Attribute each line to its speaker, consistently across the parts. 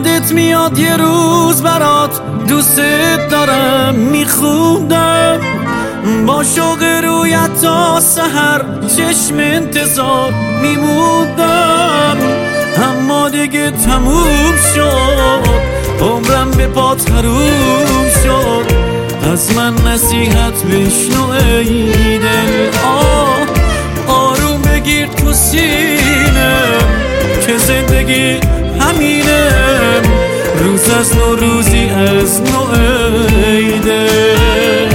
Speaker 1: یادت میاد یه روز برات دوست دارم میخوندم، با شوق رویت تا سحر چشم انتظار میموندم. اما دیگه تموم شد، عمرم به پات حروم شد. از من نصیحت بشنو ای دل، آروم بگیر تو سینم که زندگی همینم. روز از نو روزی از نو ای دل.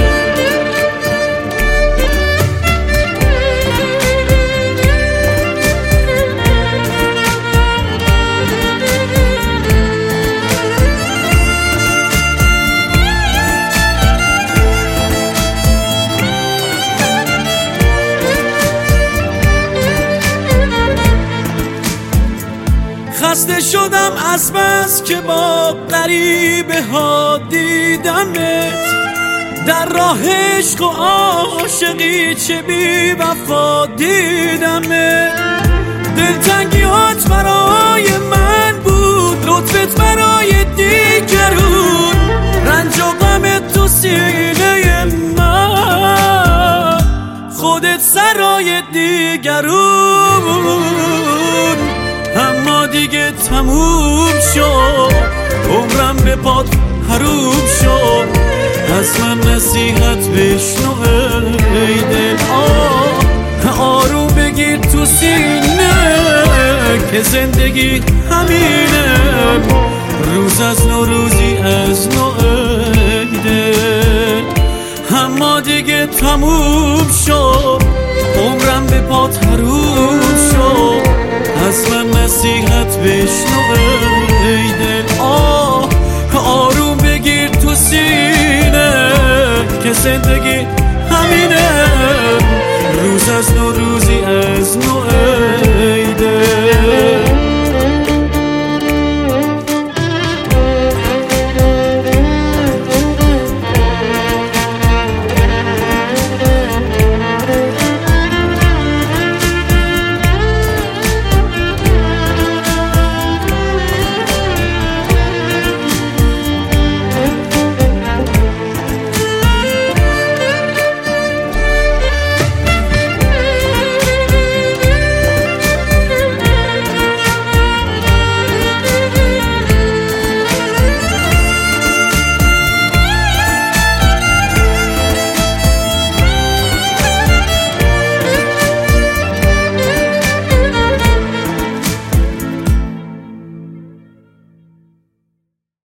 Speaker 1: خسته شدم از بس که با غریبه ها دیدمت، در راه عشق و عاشقی چه بی وفا دیدمت. دلتنگیات برای من بود، لطفت برای دیگرون، رنج و غمت تو سینه من، خودت سرای دیگرون. اما دیگه تموم شد، عمرم به پات حروم شد. از من نصیحت بشنو ای دل، آروم بگیر تو سینه که زندگی همینه. روز از نو روزی از نو ای دل. اما دیگه تموم شد، عمرم به پات